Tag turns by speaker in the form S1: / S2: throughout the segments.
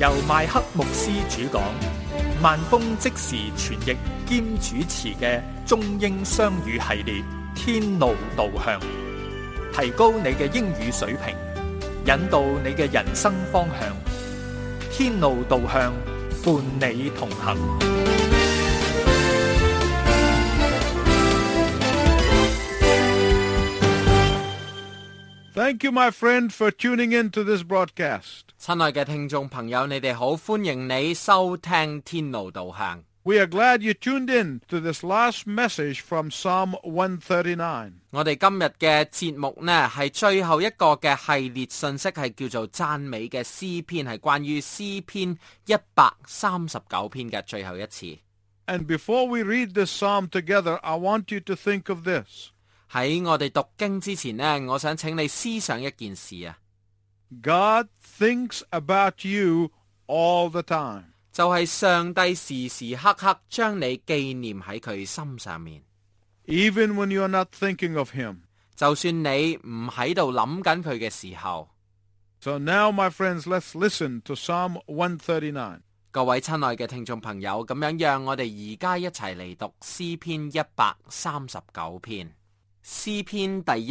S1: 由麥克牧師主講，萬峰即時傳譯兼主持嘅中英雙語系列《天路導向》，提高你嘅英語水平，引導你嘅人生方向。天路導向，伴你同行。
S2: Thank you, my friend, for tuning in to this broadcast.
S3: 親愛嘅聽眾朋友，你哋好，歡迎你收聽天路導向。
S2: We are glad you tuned in to this last message from Psalm 139.
S3: 我哋今日嘅節目呢，係最後一個嘅系列信息，係叫做讚美嘅詩篇，係關於詩篇139篇嘅最後一次。
S2: And before we read this psalm together, I want you to think of this.
S3: 喺我哋讀經之前呢，我想請你思想一件事啊。
S2: God thinks about you all the time.
S3: 就係上帝時時刻刻將你紀念喺佢心上面。
S2: Even when you are not thinking of him.
S3: 就算你唔喺度諗緊佢嘅時候。
S2: So now, my friends, let's listen to Psalm 139.
S3: 各位親愛嘅聽眾朋友，咁樣讓我哋而家一齊嚟讀詩篇139篇。詩篇第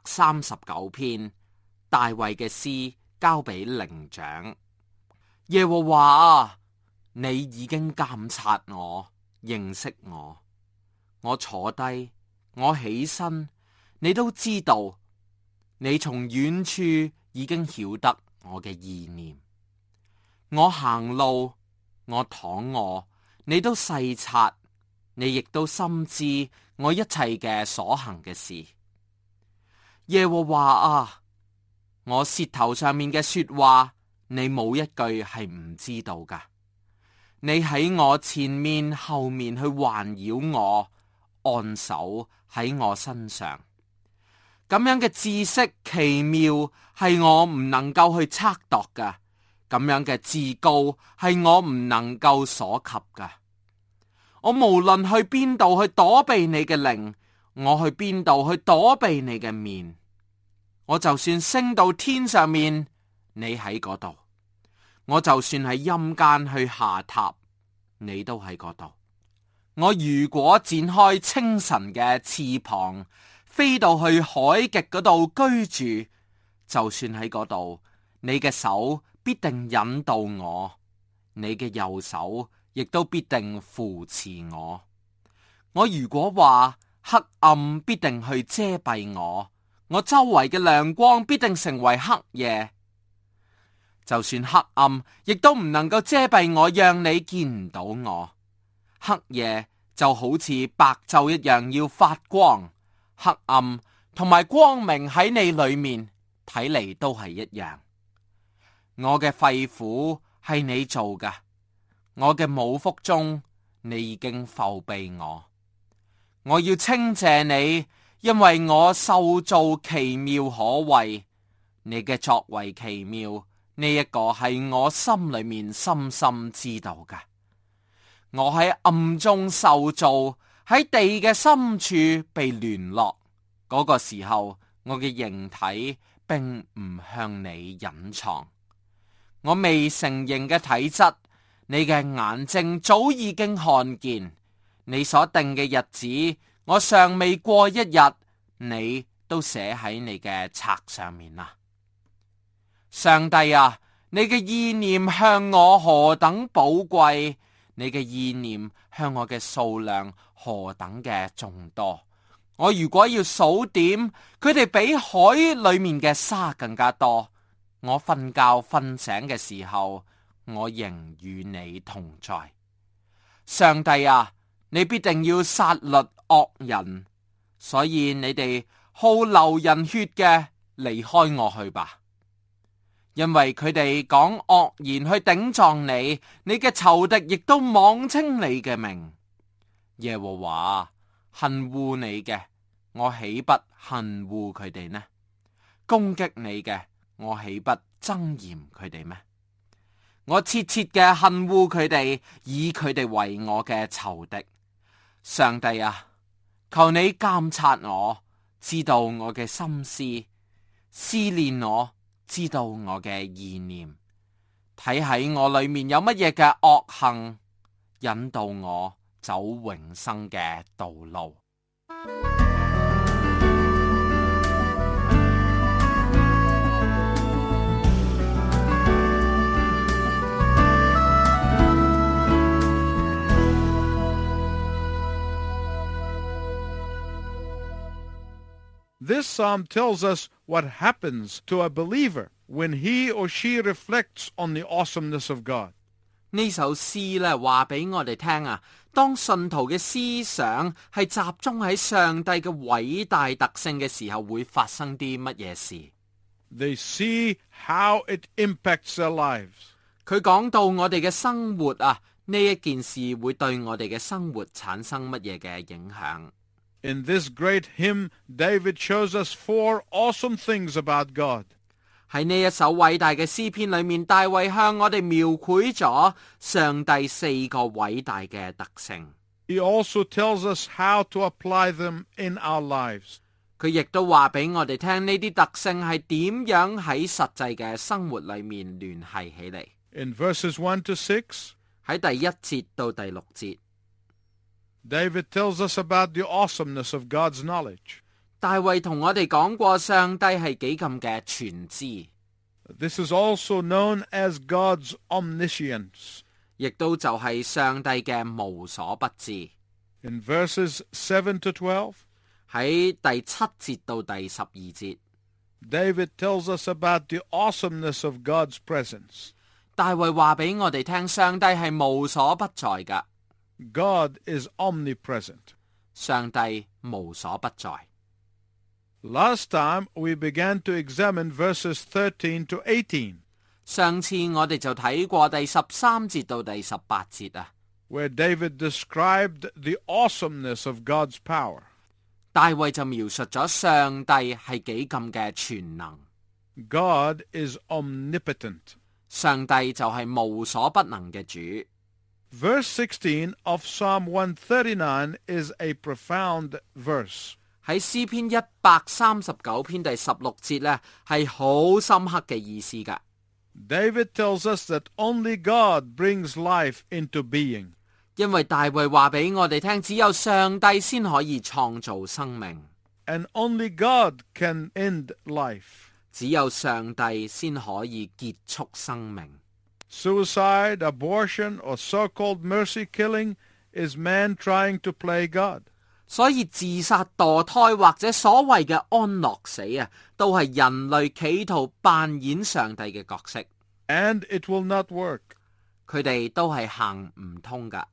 S3: 139篇，大衛嘅詩交俾伶長。耶和華啊，你已經監察我，認識我。我坐低，我起身，你都知道。你從遠處已經曉得我嘅意念。我行路，我躺臥，你都細察。你亦都深知我一切嘅所行嘅事。耶和華啊，我舌頭上面嘅說話，你冇一句係唔知道噶。你喺我前面後面去環繞我，按手喺我身上。咁樣嘅知識奇妙，係我唔能夠去測度噶。咁樣嘅至高，係我唔能夠所及噶。我無論去邊度去躲避你嘅靈，我去邊度去躲避你嘅面。我就算升到天上面，你喺嗰度；我就算喺陰間去下榻，你都喺嗰度。我如果展開清晨嘅翅膀，飛到去海極嗰度居住，就算喺嗰度，你嘅手必定引導我，你嘅右手亦都必定扶持我。我如果話黑暗必定去遮蔽我，我周圍嘅亮光必定成為黑夜。就算黑暗，亦都唔能夠遮蔽我，讓你見唔到我。黑夜就好似白晝一樣要發光，黑暗同埋光明喺你裏面，睇嚟都係一樣。我嘅肺腑係你做㗎。我嘅母腹中，你已經覆庇我。我要稱謝你，因為我受造奇妙可畏。你嘅作為奇妙，呢一個係我心裏面深深知道㗎。我喺暗中受造，喺地嘅深處被聯絡。嗰個時候，我嘅形體並唔向你隱藏。我未成形嘅體質，你嘅眼睛早已經看見。你所定嘅日子，我尚未過一日，你都寫喺你嘅冊上面啦。上帝啊，你嘅意念向我何等寶貴，你嘅意念向我嘅數量何等嘅眾多。我如果要數點，佢哋比海裏面嘅沙更加多。我瞓覺瞓醒嘅時候，我仍與你同在。上帝啊，你必定要殺戮惡人，所以你哋好流人血嘅，離開我去吧。因為佢哋講惡言去頂撞你，你嘅仇敵亦都妄稱你嘅名。耶和華，恨惡你嘅，我豈不恨惡佢哋呢？攻擊你嘅，我豈不憎嫌佢哋咩？我切切嘅恨惡佢哋，以佢哋為我嘅仇敵。上帝啊，求你監察我，知道我嘅心思，試煉我，知道我嘅意念。 睇喺我裏面有乜嘢嘅惡行，引導我走永生嘅道路。
S2: This psalm tells us what happens to a believer when he or she reflects on the awesomeness of God.
S3: 呢首詩咧話俾我哋聽啊，當信徒嘅思想係集中喺上帝嘅偉大特性嘅時候，會發生啲乜嘢事？
S2: They see how it impacts their lives.
S3: 佢講到我哋嘅生活啊，呢一件事會對我哋嘅生活產生乜嘢嘅影響？
S2: In this great hymn, David shows us 4 awesome things about God.
S3: 喺呢一首偉大嘅詩篇裏面，大衛向我哋描繪咗上帝4個偉大嘅特性。
S2: He also tells us how to apply them in our lives.
S3: 佢亦都話俾我哋聽呢啲特性係點樣喺實際嘅生活裏面聯繫起嚟。
S2: In verses 1 to 6,
S3: 喺第1節到第6節。
S2: David tells us about the awesomeness of God's knowledge.
S3: 大衛同我哋講過上帝係幾咁嘅全知。
S2: This is also known as God's omniscience.
S3: 亦都就係上帝嘅無所不知。
S2: In verses 7 to 12,
S3: 喺第7節到第12節，
S2: David tells us about the awesomeness of God's presence.
S3: 大衛話俾我哋聽，上帝係無所不在㗎。
S2: God is omnipresent.
S3: 上帝無所不在。
S2: Last time we began to examine verses 13 to 18,
S3: 上次我哋就睇過第13節到第18節啊，
S2: where David described the awesomeness of God's power.
S3: 大衛就描述咗上帝係幾咁嘅全能。
S2: God is omnipotent.
S3: 上帝就係無所不能嘅主。
S2: Verse 16 of Psalm 139 is a profound verse.
S3: 喺詩篇139篇第16節呢，係好深刻嘅意思㗎。
S2: David tells us that only God brings life into being.
S3: 因為大衛話俾我哋聽，只有上帝先可以創造生命，
S2: And only God can end life.
S3: 只有上帝先可以結束生命。
S2: Suicide, abortion, or so-called mercy killing is man trying to play God.
S3: 所以自殺、墮胎或者所謂嘅安樂死啊，都係人類企圖扮演上帝嘅角色。
S2: And it will not work.
S3: 佢哋都係行唔通㗎。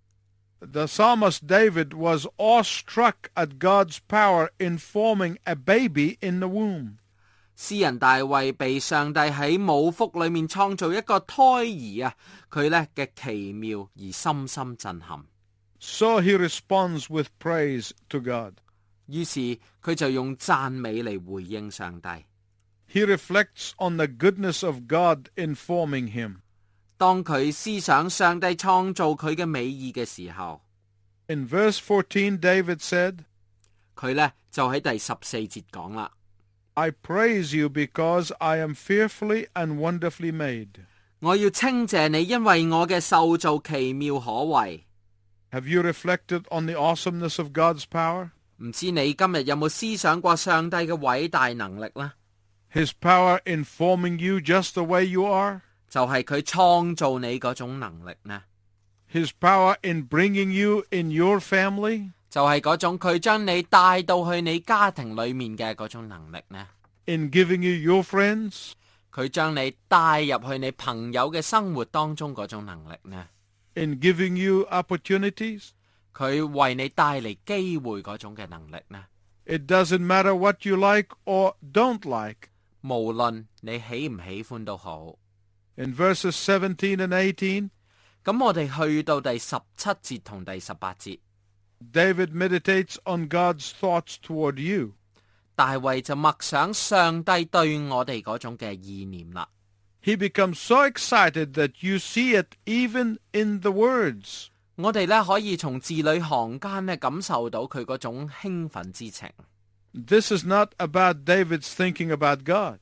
S2: The psalmist David was awestruck at God's power in forming a baby in the womb.
S3: 詩人大衛被上帝喺母腹裏面創造一個胎兒啊，佢呢嘅奇妙而深深震撼。
S2: So he responds with praise to God.
S3: 於是佢就用讚美嚟回應上帝。
S2: He reflects on the goodness of God in forming him.
S3: 當佢思想上帝創造佢嘅美意嘅時候，
S2: In verse 14, David said,
S3: 佢呢就喺第14節講啦。
S2: I praise you because I am fearfully and wonderfully made.
S3: 我要稱謝你，因為我嘅受造奇妙可畏。
S2: Have you reflected on the awesomeness of God's power?
S3: 唔知你今日有冇思想過上帝嘅偉大能力呢？
S2: His power in forming you just the way you are?
S3: 就係佢創造你嗰種能力呢？
S2: His power in bringing you in your family?
S3: 就係嗰種佢將你帶到去你家庭裏面嘅嗰種能力呢？
S2: In giving you your friends?
S3: 佢將你帶入去你朋友嘅生活當中嗰種能力呢？
S2: In giving you opportunities?
S3: 佢為你帶嚟機會嗰種嘅能力呢？
S2: It doesn't matter what you like or don't like.
S3: 無論你喜唔喜歡都好。
S2: In verses 17 and 18,
S3: 咁我哋去到第17節同第18節，
S2: David meditates on God's thoughts toward you.
S3: 大衛就默想上帝對我哋嗰種嘅意念啦。
S2: He becomes so excited that you see it even in the words.
S3: 我哋呢可以從字裏行間呢感受到佢嗰種興奮之情。
S2: This is not about David's thinking about God.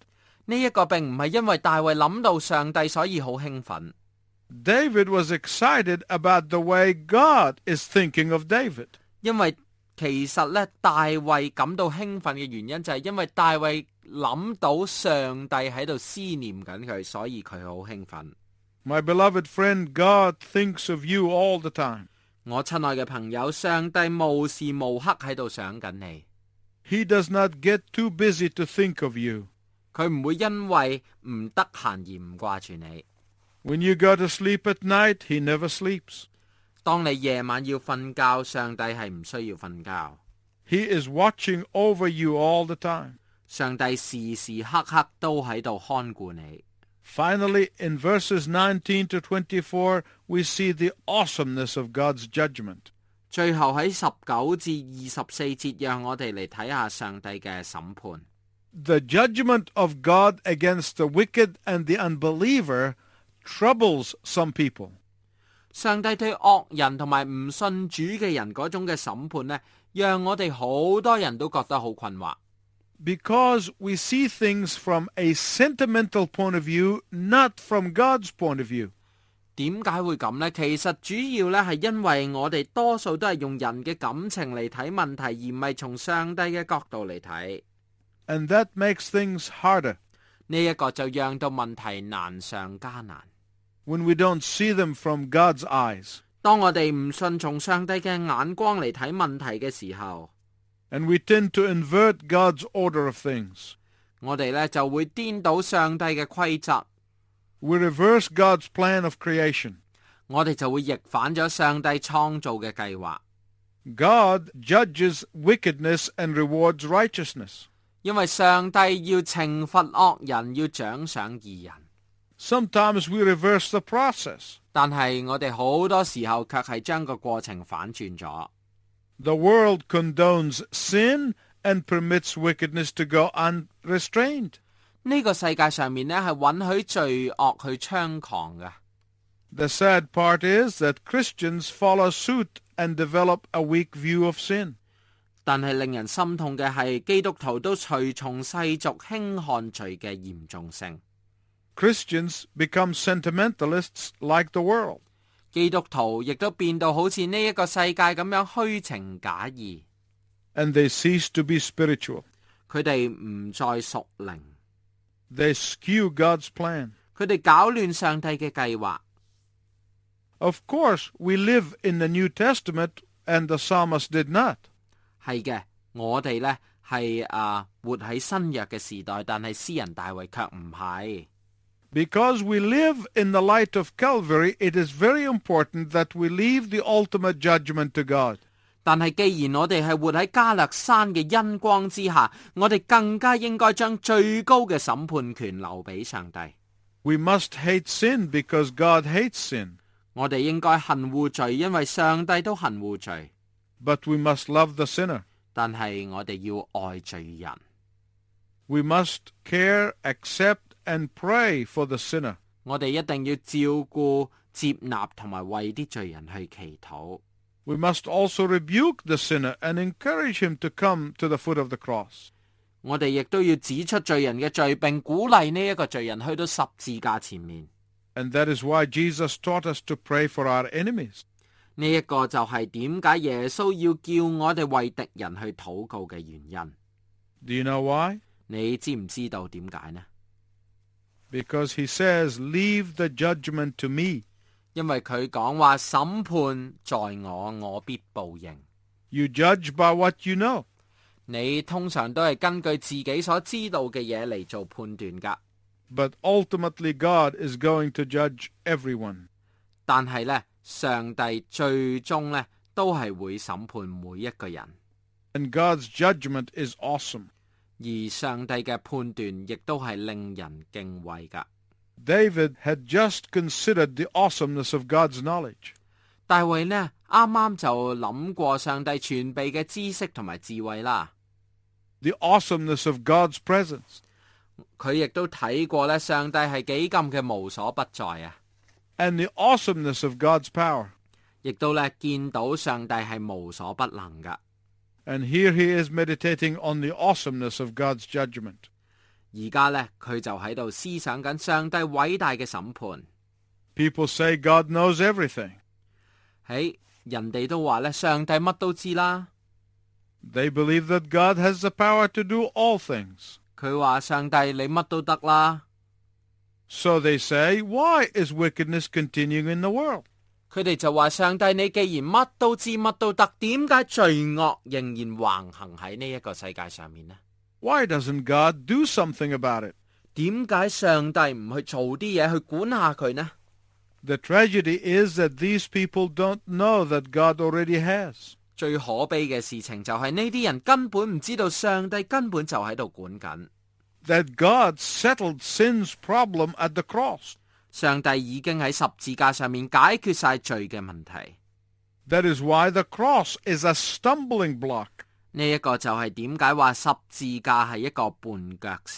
S3: 呢一個並唔係因為大衛諗到上帝所以好興奮。
S2: David was excited about the way God is thinking of David.
S3: 因為其實咧，大衛感到興奮嘅原因就係因為大衛諗到上帝喺度思念緊佢，所以佢好興奮。
S2: My beloved friend, God thinks of you all the time.
S3: 我親愛嘅朋友，上帝無時無刻喺度想緊你。
S2: He does not get too busy to think of you.
S3: 佢唔會因為唔得閒而唔掛住你。
S2: When you go to sleep at night, He never sleeps.
S3: 當你夜晚要瞓覺，上帝係唔需要瞓覺。
S2: He is watching over you all the time.
S3: 上帝時時刻刻都喺度看顧你。
S2: Finally, in verses 19 to 24, we see the awesomeness of God's judgment.
S3: 最後喺19至24節，讓我哋嚟睇下上帝嘅審判。
S2: The judgment of God against the wicked and the unbeliever troubles some people.
S3: 上帝對惡人同埋唔信主嘅人嗰種嘅審判呢，讓我哋好多人都覺得好困惑。
S2: Because we see things from a sentimental point of view, not from God's point of view.
S3: 點解會咁呢？其實主要呢係因為我哋多數都係用人嘅感情嚟睇問題，而唔係從上帝嘅角度嚟睇。
S2: And that makes things harder.
S3: 呢一個就讓到問題難上加難。
S2: When we don't see them from God's eyes.
S3: 當我哋唔順從上帝嘅眼光嚟睇問題嘅時候，
S2: And we tend to invert God's order of things.
S3: 我哋呢就會顛倒上帝嘅規則。
S2: We reverse God's plan of creation.
S3: 我哋就會逆反咗上帝創造嘅計劃。
S2: God judges wickedness and rewards righteousness.
S3: 因為上帝要懲罰惡人，要獎賞義人。
S2: Sometimes we reverse the process.
S3: 但係我哋好多時候卻係將個過程反轉咗。
S2: The world condones sin and permits wickedness to go unrestrained.
S3: 呢個世界上面呢係允許罪惡去猖狂嘅。
S2: The sad part is that Christians follow suit and develop a weak view of sin.
S3: 但係令人心痛嘅係，基督徒都隨從世俗輕看罪嘅嚴重性。
S2: Christians become sentimentalists like the world.
S3: 基督徒亦都變到好似呢一個世界咁樣虛情假意。
S2: And they cease to be spiritual.
S3: 佢哋唔再屬靈。
S2: They skew God's plan.
S3: 佢哋搞亂上帝嘅計劃。
S2: Of course, we live in the New Testament and the psalmist did not.
S3: 係嘅，我哋呢係活喺新約嘅時代，但係詩人大衛卻唔係。
S2: Because we live in the light of Calvary, it is very important that we leave the ultimate judgment to God.
S3: 但係既然我哋係活喺加略山嘅恩光之下，我哋更加應該將最高嘅審判權留俾上帝。
S2: We must hate sin because God hates sin.
S3: 我哋應該恨惡罪，因為上帝都恨惡罪。
S2: But we must love the sinner.
S3: 但係我哋要愛罪人。
S2: We must care, accept, and pray for the sinner.
S3: 我哋一定要照顧、接納同埋為啲罪人去祈禱。
S2: We must also rebuke the sinner and encourage him to come to the foot of the cross.
S3: 我哋亦都要指出罪人嘅罪，並鼓勵呢一個罪人去到十字架前面。
S2: And that is why Jesus taught us to pray for our enemies.
S3: 呢一個就係點解耶穌要叫我哋為敵人去禱告嘅原因。
S2: Do you know why?
S3: 你知唔知道點解呢？
S2: Because he says, leave the judgment to me.
S3: 因為佢講話審判在我，我必報應。
S2: You judge by what you know.
S3: 你通常都係根據自己所知道嘅嘢嚟做判斷噶。
S2: But ultimately God is going to judge everyone.
S3: 但係呢，上帝最終呢都係會審判每一個人。
S2: And God's judgment is awesome.
S3: 而上帝嘅判斷亦都係令人敬畏噶。
S2: David had just considered the awesomeness of God's knowledge.
S3: 大衛呢啱啱就諗過上帝全備嘅知識同埋智慧啦。
S2: The awesomeness of God's presence.
S3: 佢亦都睇過呢上帝係幾咁嘅無所不在啊。
S2: And the awesomeness of God's power.
S3: 亦都呢見到上帝係無所不能噶。
S2: And here he is meditating on the awesomeness of God's judgment.
S3: 而家呢，佢就喺度思想緊上帝偉大嘅審判。
S2: People say God knows everything.
S3: 人哋都話呢，上帝乜都知啦。
S2: They believe that God has the power to do all things.
S3: 佢話上帝你乜都得啦。
S2: So they say, why is wickedness continuing in the world?
S3: 佢哋就話上帝你既然乜都知乜都得，點解罪惡仍然橫行喺呢一個世界上面呢？
S2: Why doesn't God do something about it?
S3: 點解上帝唔去做啲嘢去管下佢呢？
S2: The tragedy is that these people don't know that God already has.
S3: 最可悲嘅事情就係呢啲人根本唔知道上帝根本就喺度管緊。
S2: That God settled sin's problem at the cross.
S3: 上帝已經喺十字架上面解決晒罪嘅問題。
S2: That is why the cross is a stumbling block.
S3: 呢一個就係點解話十字架係一個絆腳石。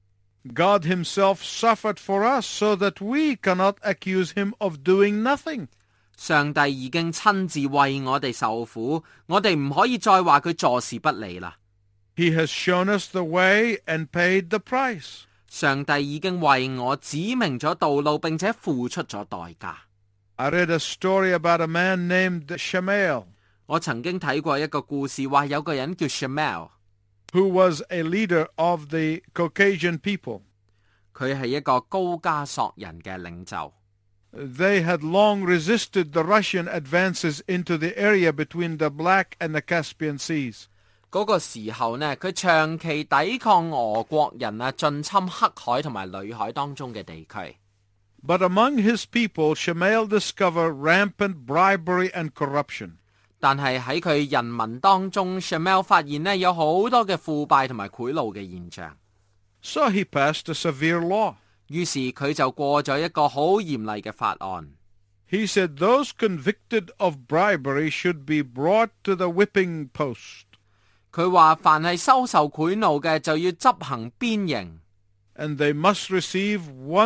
S2: God himself suffered for us so that we cannot accuse him of doing nothing.
S3: 上帝已經親自為我哋受苦，我哋唔可以再話佢坐視不理啦。
S2: He has shown us the way and paid the price.
S3: 上帝已經為我指明咗道路，並且付出咗代價。
S2: I read a story about a man named Shamael,
S3: 我曾經睇過一個故事，話有個人叫 Shamael，
S2: who was a leader of the Caucasian people.
S3: 佢係一個高加索人嘅領袖。
S2: They had long resisted the Russian advances into the area between the Black and the Caspian Seas.
S3: 嗰個時候呢，佢長期抵抗俄國人進侵黑海同埋裏海當中嘅地區。
S2: But among his people, Shamael discovered rampant bribery and corruption.
S3: 但係喺佢人民當中 ，Shamael 發現呢有好多嘅腐敗同埋賄賂嘅現象。
S2: So he passed a severe law.
S3: 於是佢就過咗一個好嚴厲嘅法案。
S2: He said those convicted of bribery should be brought to the whipping post.
S3: 佢話凡係收受賄賂嘅就要執行鞭刑。
S2: And they must receive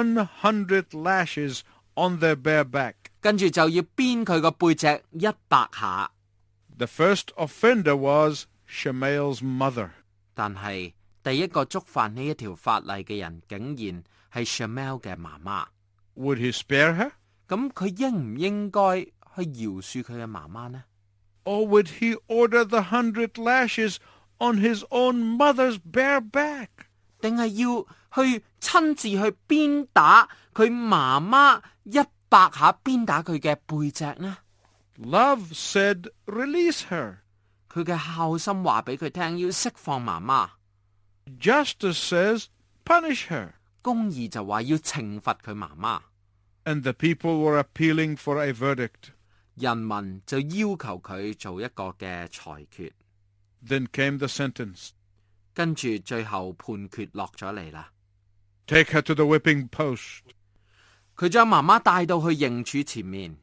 S2: 100 lashes on their bare back.
S3: 跟住就要鞭佢個背脊100下。
S2: The first offender was Shamael's mother.
S3: 但係第一個觸犯呢一條法例嘅人，竟然係 Shamael 嘅媽媽。
S2: Would he spare her?
S3: 咁佢應唔應該去饒恕佢嘅媽媽呢？
S2: Or would he order the 100 lashes on his own mother's bare back?
S3: 定係要去親自去鞭打佢媽媽100下，鞭打佢嘅背脊呢？
S2: Love said, release her.
S3: 佢嘅孝心話俾佢聽，要釋放媽媽。
S2: Justice says, punish her.
S3: 公義就話要懲罰佢媽媽。
S2: And the people were appealing for a verdict.
S3: 人民就要求佢做一個嘅裁決。
S2: Then came the sentence.
S3: 跟住最後判決落咗嚟啦。
S2: Take her to the whipping post.
S3: 佢將媽媽帶到去刑柱前面。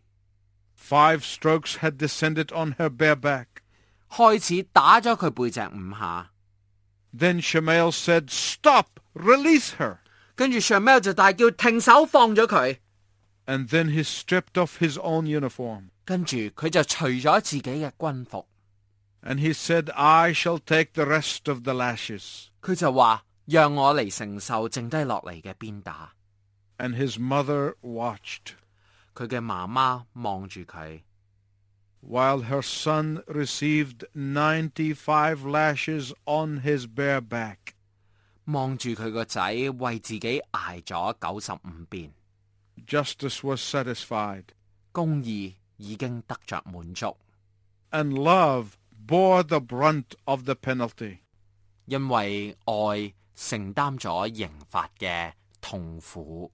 S2: 5 strokes had descended on her bare back.
S3: 開始打咗佢背脊5下。
S2: Then Shamael said, stop, release her.
S3: 跟住 Shamael 就大叫停手，放咗佢。
S2: And then he stripped off his own uniform.
S3: 跟住佢就除咗自己嘅軍服。
S2: And he said, I shall take the rest of the lashes.
S3: 佢就話讓我嚟承受剩低落嚟嘅鞭打。
S2: And his mother watched.
S3: 佢嘅媽媽望住佢。
S2: While her son received 95 lashes on his bare back.
S3: 望住佢個仔為自己挨咗95鞭。
S2: Justice was satisfied.
S3: 公義已經得着滿足。
S2: And love bore the brunt of the penalty.
S3: 因為愛承擔咗刑罰嘅痛苦。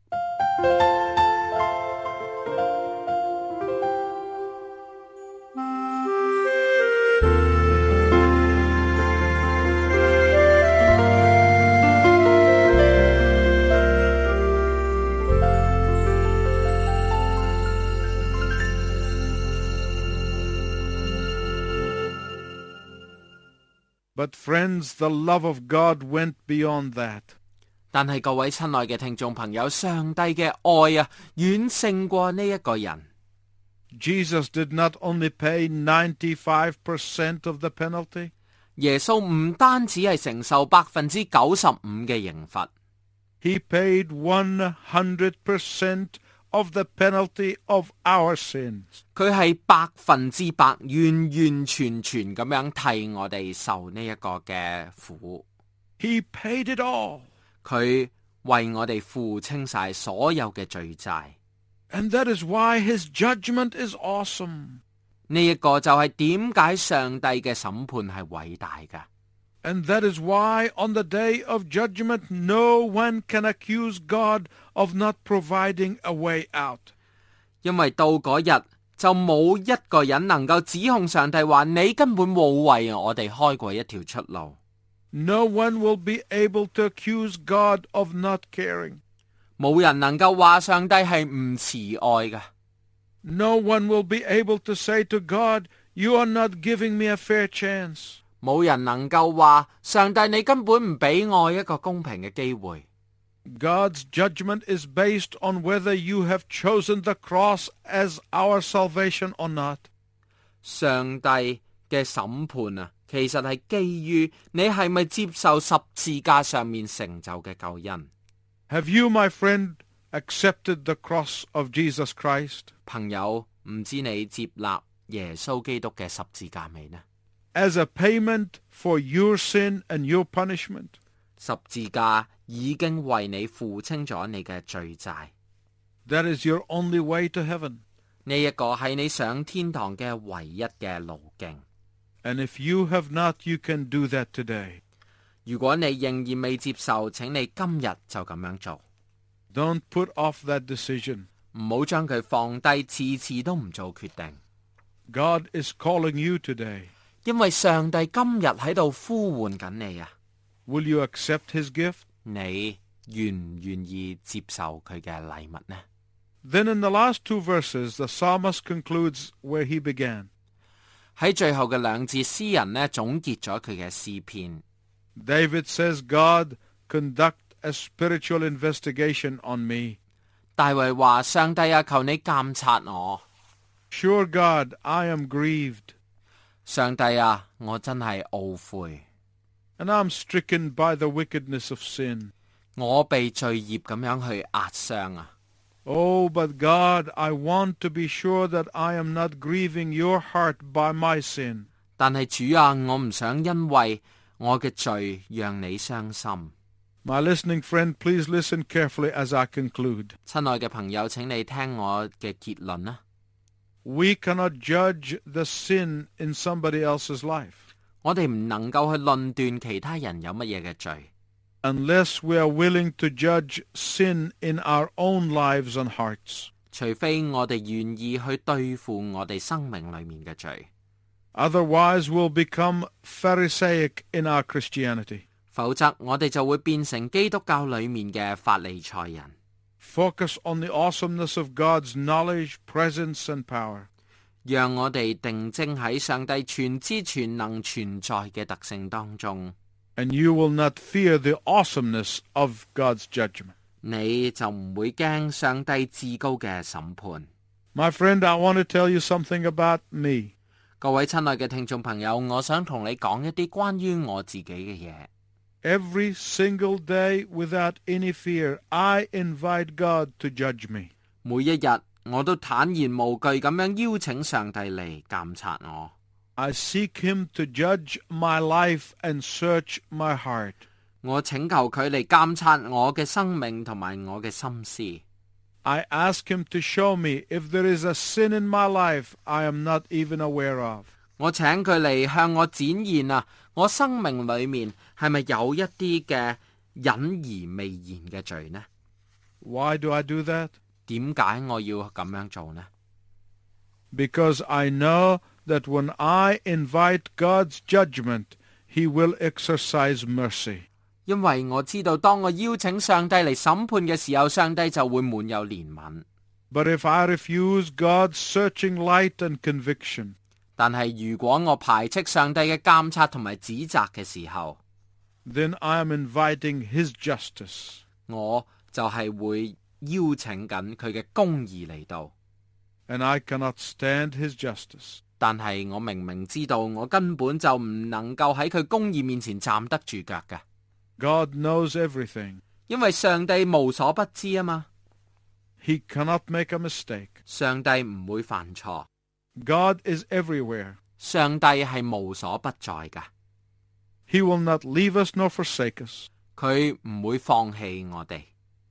S2: But friends, the love of God went beyond that.
S3: 但係各位親愛嘅聽眾朋友，上帝嘅愛遠勝過呢一個人。
S2: Jesus did not only pay 95% of the penalty.
S3: 耶穌唔單止係承受95%嘅刑罰，
S2: He paid 100% of the penalty of our sins.
S3: 佢係100%完完全全咁樣替我哋受呢一個嘅苦。
S2: He paid it all.
S3: 佢為我哋付清晒所有嘅罪債。
S2: And that is why his judgment is awesome.
S3: 呢一個就係點解上帝嘅審判係偉大㗎。
S2: And that is why on the day of judgment no one can accuse God of not providing a way out.
S3: 因為到嗰日就冇一個人能夠指控上帝話你根本冇為我哋開過一條出路。
S2: No one will be able to accuse God of not caring.
S3: 冇人能夠話上帝係唔慈愛㗎。
S2: No one will be able to say to God, "You are not giving me a fair chance."
S3: 冇人能夠話上帝你根本唔俾我一個公平嘅機會。
S2: God's judgment is based on whether you have chosen the cross as our salvation or not.
S3: 上帝嘅審判啊，其實係基於你係咪接受十字架上面成就嘅救恩。
S2: Have you, my friend, accepted the cross of Jesus Christ?
S3: 朋友，唔知你接納耶穌基督嘅十字架未呢？
S2: As a payment for your sin and your punishment?
S3: 十字架已經為你付清咗你嘅罪債。
S2: That is your only way to heaven.
S3: 呢一個係你上天堂嘅唯一嘅路徑。
S2: And if you have not, you can do that today.
S3: 如果你仍然未接受，請你今日就咁樣做。
S2: Don't put off that decision.
S3: 唔好將佢放低，遲遲都唔做決定。
S2: God is calling you today.
S3: 因為上帝今日喺度呼喚緊你啊！
S2: Will you accept his gift?
S3: 你願唔願意接受佢嘅禮物呢？
S2: Then in the last two verses, the psalmist concludes where he began.
S3: 喺最後嘅兩節，詩人呢總結咗佢嘅詩篇。
S2: David says, God, conduct a spiritual investigation on me.
S3: 大衛話：上帝啊，求你監察我。
S2: Sure God, I am grieved.
S3: 上帝啊，我真係懊悔。
S2: And I'm stricken by the wickedness of sin.
S3: 我被罪孽咁樣去壓傷啊！
S2: Oh, but God, I want to be sure that I am not grieving your heart by my sin.
S3: 但係主啊，我唔想因為我嘅罪讓你傷心。
S2: My listening friend, please listen carefully as I conclude.
S3: 親愛嘅朋友，請你聽我嘅結論啦。
S2: We cannot judge the sin in somebody else's life.
S3: 我哋唔能夠去論斷其他人有乜嘢嘅罪。
S2: Unless we are willing to judge sin in our own lives and hearts.
S3: 除非我哋願意去對付我哋生命裏面嘅罪。
S2: Otherwise we'll become Pharisaic in our Christianity.
S3: 否則我哋就會變成基督教裏面嘅法利賽人。
S2: Focus on the awesomeness of God's knowledge, presence, and power.
S3: 讓我哋定睛喺上帝全知全能存在嘅特性當中。
S2: And you will not fear the awesomeness of God's judgment.
S3: 你就唔會驚上帝至高嘅審判。
S2: My friend, I want to tell you something about me.
S3: 各位親愛嘅聽眾朋友，我想同你講一啲關於我自己嘅嘢。
S2: Every single day, without any fear, I invite God to judge me.
S3: 每一日我都坦然無懼咁樣邀請上帝嚟監察我。
S2: I seek him to judge my life and search my heart.
S3: 我請求佢嚟監察我嘅生命同埋我嘅心思。
S2: I ask him to show me if there is a sin in my life I am not even aware of.
S3: 我請佢嚟向我展現啊，我生命裏面係咪有一啲嘅隱而未言嘅罪呢？
S2: Why do I do that?
S3: 點解我要咁樣做呢？
S2: Because I know that when I invite God's judgment, he will exercise mercy.
S3: 因為我知道當我邀請上帝嚟審判嘅時候，上帝就會滿有憐憫。
S2: But if I refuse God's searching light and conviction,
S3: 但係如果我排斥上帝嘅監察同埋指責嘅時候，
S2: then I am inviting his justice.
S3: 我就係會邀請緊佢嘅公義嚟到。
S2: And I cannot stand his justice.
S3: 但係我明明知道我根本就唔能夠喺佢公義面前站得住腳嘅。
S2: God knows everything.
S3: 因為上帝無所不知啊嘛，
S2: He cannot make a mistake.
S3: 上帝唔會犯錯，
S2: God is everywhere.
S3: 上帝係無所不在噶，
S2: He will not leave us nor forsake us.
S3: 佢唔會放棄我哋。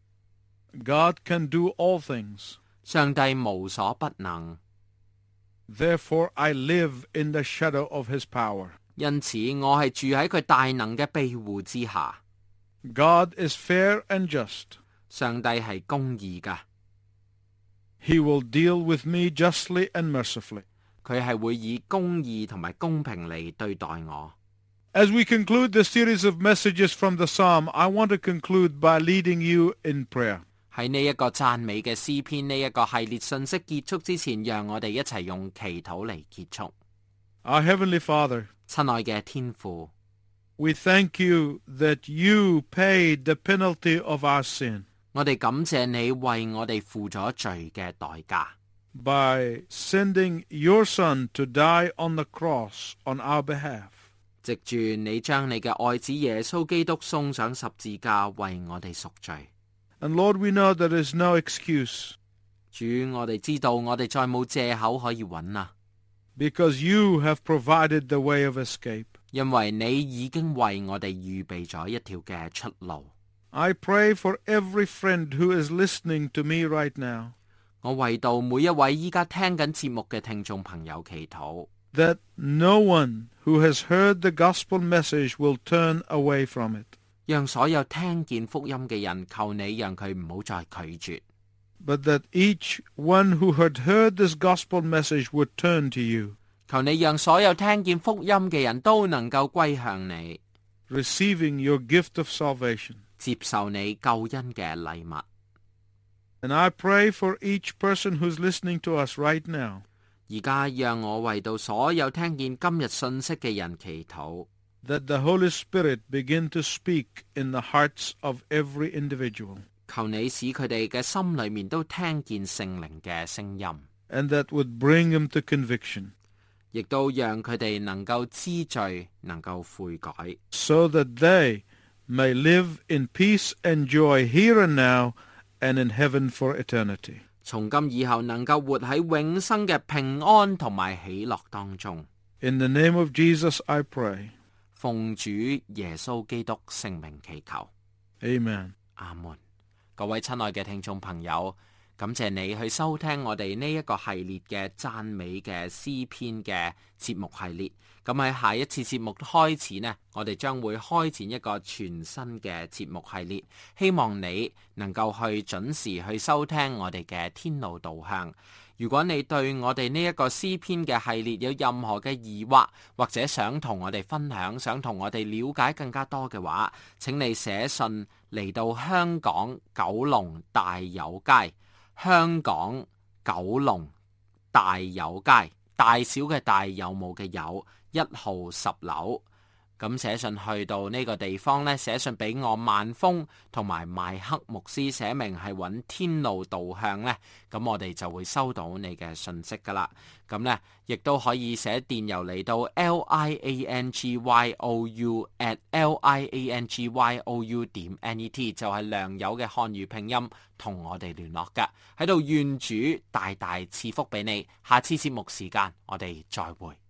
S2: God can do all things.
S3: 上帝無所不能，
S2: Therefore I live in the shadow of his power.
S3: 因此我係住喺佢大能嘅庇護之下。
S2: God is fair and just.
S3: 上帝係公義噶，
S2: He will deal with me justly and mercifully.
S3: 佢係會以公義同埋公平嚟對待我。
S2: As we conclude the series of messages from the Psalm, I want to conclude by leading you in prayer.
S3: 喺呢一個讚美嘅詩篇呢一個系列信息結束之前，讓我哋一齊用祈禱嚟結束。
S2: Our Heavenly Father,
S3: 親愛嘅天父，
S2: we thank you that you paid the penalty of our sin
S3: 我哋感謝你為我哋付咗罪嘅代價，
S2: by sending your Son to die on the cross on our behalf.
S3: 藉住你將你嘅愛子耶穌基督送上十字架為我哋贖罪。
S2: And Lord, we know there is no excuse
S3: 主，我哋知道我哋再冇借口可以揾啦，
S2: because you have provided the way of escape.
S3: 因為你已經為我哋預備咗一條嘅出路。
S2: I pray for every friend who is listening to me right now
S3: 我為到每一位依家聽緊節目嘅聽眾朋友祈禱，
S2: that no one who has heard the gospel message will turn away from it,
S3: 讓所有聽見福音嘅人，求你讓佢唔好再拒絕，
S2: but that each one who had heard this gospel message would turn to you,
S3: 求你讓所有聽見福音嘅人都能夠歸向你，
S2: receiving your gift of salvation.
S3: 接受你救恩嘅禮物。
S2: And I pray for each person who's listening to us right now,
S3: 而家讓我為到所有聽見今日信息嘅人祈禱，
S2: that the Holy Spirit begin to speak in the hearts of every individual,
S3: 求你使佢哋嘅心裏面都聽見聖靈嘅聲音，
S2: and that would bring them to conviction,
S3: 亦都讓佢哋能夠知罪，能夠悔改，
S2: so that they may live in peace and joy here and now and in heaven for eternity.
S3: 從今以後能夠活喺永生嘅平安同埋喜樂當中。
S2: In the name of Jesus I pray.
S3: 奉主耶穌基督聖名祈求，
S2: Amen.
S3: 阿門。各位親愛嘅聽眾朋友，感謝你去收聽我哋呢一個系列嘅讚美嘅詩篇嘅節目系列。咁喺下一次節目開始呢，我哋將會開展一個全新嘅節目系列，希望你能夠去準時去收聽我哋嘅天路導向。如果你對我哋呢一個詩篇嘅系列有任何嘅疑惑，或者想同我哋分享，想同我哋了解更加多嘅話，請你寫信嚟到香港九龍大有街，香港九龍大有街，大小嘅大，有冇嘅有，1號10樓。咁寫信去到呢個地方呢，寫信俾我萬峰同埋麥克牧師，寫明係揾天路導向呢，咁我哋就會收到你嘅信息噶啦。咁呢，亦都可以寫電郵嚟到 liangyou@liangyou.net， 就係良友嘅漢語拼音，同我哋聯絡噶。喺度願主大大賜福俾你，下次節目時間我哋再會。